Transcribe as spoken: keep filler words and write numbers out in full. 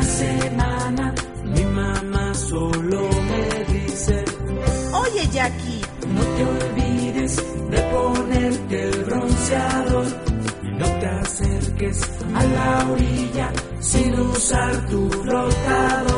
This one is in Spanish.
semana mi mamá solo me dice: oye, Jackie, no te olvides de ponerte el bronceador, no te acerques a la orilla sin usar tu flotador.